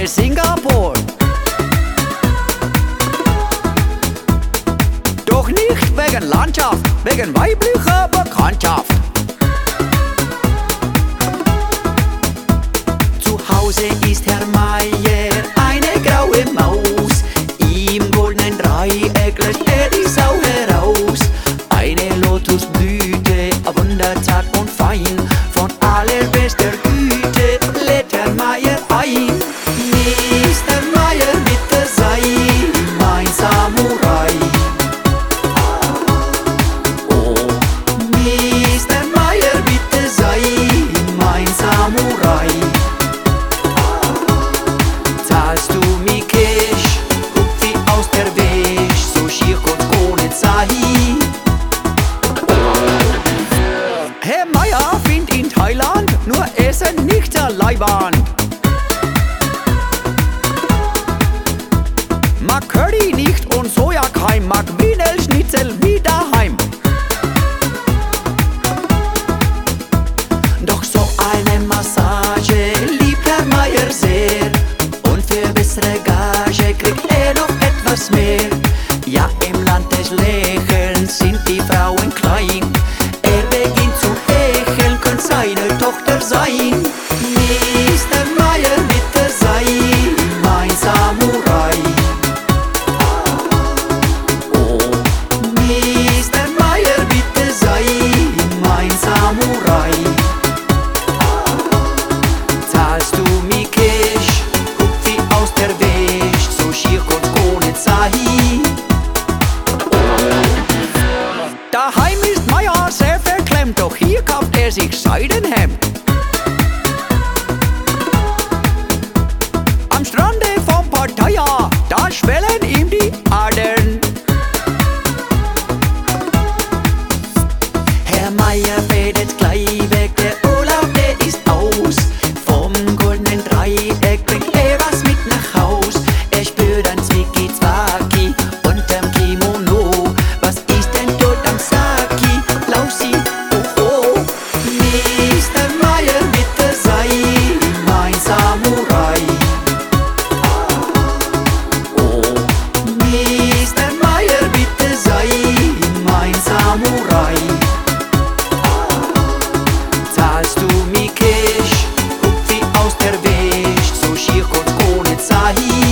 de Singapur. Doch nicht wegen Landschaft, wegen weiblicher Bekanntschaft. Zu Hause ist Herr Meier eine graue Maus. Im goldenen Dreieck lässt er die Sau heraus. Eine Lotusblüte, wunderzart und fein, von allerbester Güte lädt Herr Meier ein. Mr. Meier, bitte sei mein Samurai. Oh, Mr. Meier, bitte sei mein Samurai. Zahlst du mir Cash, hupfi aus der Wäsch, so schier und ohne Zahi. Herr Meier findet in Thailand nur Essen nicht der Leibwand. Mag Curry nicht und Sojakeim, mag Wiener Schnitzel wie daheim. Doch so eine Massage liebt Herr Meier sehr, und für bessere Gage kriegt er noch etwas mehr. Ja, im Land des Lächelns sind die Frauen klein. Er beginnt zu hecheln, könnte seine Tochter sein. Mr. Meier, bitte sei mein Samurai. Oh, Mr. Meier, bitte sei mein Samurai. Zahlst du mir Cash, hupfi aus der Wäsch, so schier und ohne Zahi. Daheim ist Meier sehr verklemmt, doch hier kauft er sich Seidenhemd. Am Strande von Pattaya, da schwellen ihm die Adern. Herr Meier fädet gleich weg, der Urlaub, der ist aus. Vom goldenen Dreieck bringt er was mit nach Haus. Er spürt ein Zwicki-Zwacki unterm Kimono. Was ist denn dort am Saki? Lausi, oh oh. Mr. Meier, bitte sei mein Samurai. Oh, Mr. Meier, bitte sei mein Samurai. Zahlst du mir Cash, hupfi aus der Wäsch, so schier und ohne Zahi.